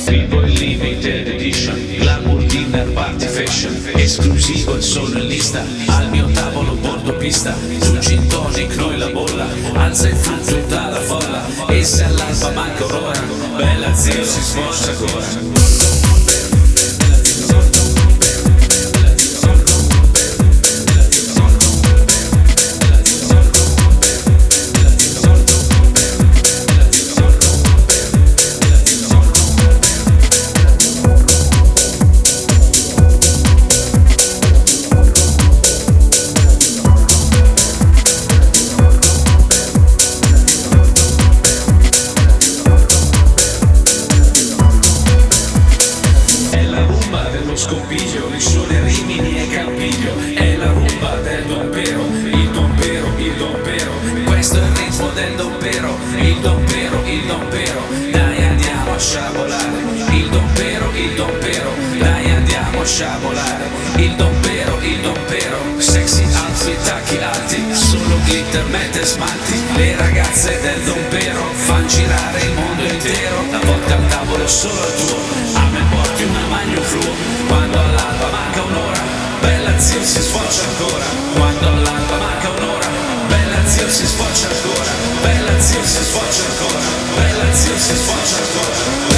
B-Boy Limited Edition, glamour dinner party fashion, esclusivo e solo in lista, al mio tavolo bordo pista, un gin tonic noi la bolla, alza in fu tutta la folla, e se all'alba manca un'ora, bella zio si sposta ancora. Scompiglio, Rissone, Rimini e Campiglio, è la rumba del dompero, il dompero, il dompero, questo è il ritmo del dompero, il dompero, il dompero, dai andiamo a sciabolare, il dompero, dai andiamo a sciabolare, il dompero, sexy outfit, tacchi alti, solo glitter, mette smalti, le ragazze del dompero fan girare il mondo intero, la volta al tavolo solo al tuo, a me porti una magno fluo. Quando all'alba manca un'ora, bella zio si sfoccia ancora. Quando all'alba manca un'ora, bella zio si sfoccia ancora. Bella zio si sfoccia ancora. Bella zio si sfoccia ancora.